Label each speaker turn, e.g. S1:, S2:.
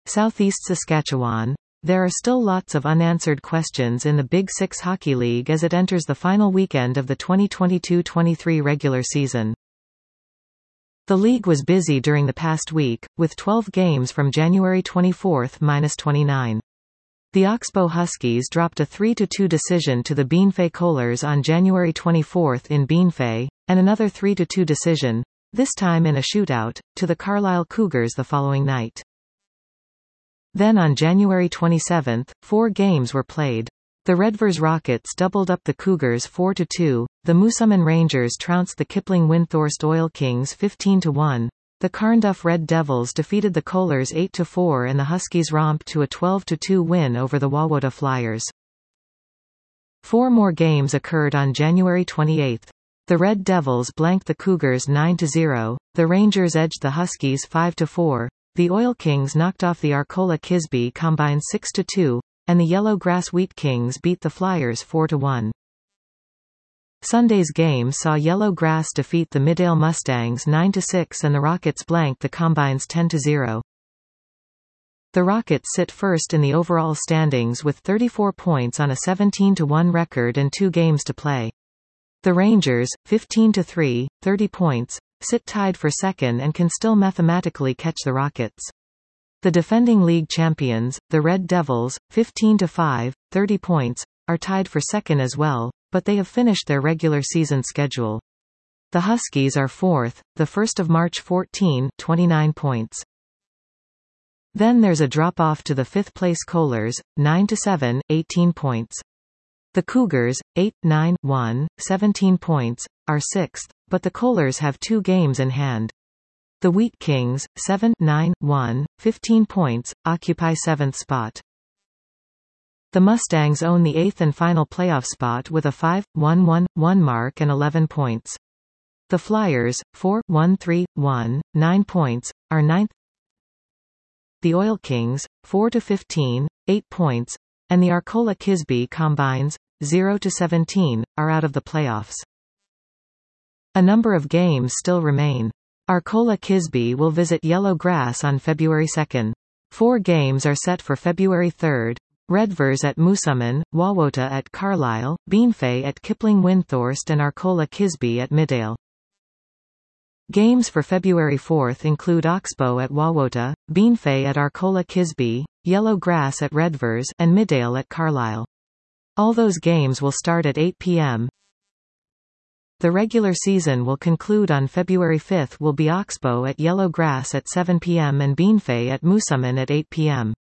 S1: Southeast Saskatchewan. There are still lots of unanswered questions in the Big Six Hockey League as it enters the final weekend of the 2022-23 regular season. The league was busy during the past week, with 12 games from January 24–29. The Oxbow Huskies dropped a 3–2 decision to the Bienfait Kohler on January 24 in Bienfait, and another 3–2 decision, this time in a shootout, to the Carlisle Cougars the following night. Then on January 27, 4 games were played. The Redvers Rockets doubled up the Cougars 4–2, the Moosomin Rangers trounced the Kipling Windthorst Oil Kings 15–1, the Carnduff Red Devils defeated the Kohlers 8–4 and the Huskies romped to a 12–2 win over the Wawota Flyers. 4 more games occurred on January 28. The Red Devils blanked the Cougars 9–0, the Rangers edged the Huskies 5–4, the Oil Kings knocked off the Arcola Kisby Combine 6–2, and the Yellow Grass Wheat Kings beat the Flyers 4–1. Sunday's game saw Yellow Grass defeat the Midale Mustangs 9–6 and the Rockets blank the Combines 10–0. The Rockets sit first in the overall standings with 34 points on a 17–1 record and 2 games to play. The Rangers, 15–3, 30 points, sit tied for second and can still mathematically catch the Rockets. The defending league champions, the Red Devils, 15–5, 30 points, are tied for second as well, but they have finished their regular season schedule. The Huskies are fourth, the 1st of March 14, 29 points. Then there's a drop-off to the 5th-place Kohlers, 9–7, 18 points. The Cougars, 8–9–1, 17 points, are 6th, but the Kohlers have 2 games in hand. The Wheat Kings, 7–9–1, 15 points, occupy 7th spot. The Mustangs own the 8th and final playoff spot with a 5–1–1–1 mark and 11 points. The Flyers, 4–1–3–1, 9 points, are 9th. The Oil Kings, 4–15, 8 points, and the Arcola Kisby Combines, 0–17, are out of the playoffs. A number of games still remain. Arcola Kisby will visit Yellow Grass on February 2. 4 games are set for February 3. Redvers at Moosomin, Wawota at Carlisle, Bienfait at Kipling Windthorst and Arcola Kisby at Midale. Games for February 4 include Oxbow at Wawota, Bienfait at Arcola Kisby, Yellow Grass at Redvers, and Midale at Carlisle. All those games will start at 8 p.m. The regular season will conclude on February 5. Will be Oxbow at Yellow Grass at 7 p.m. and Bienfait at Moosomin at 8 p.m.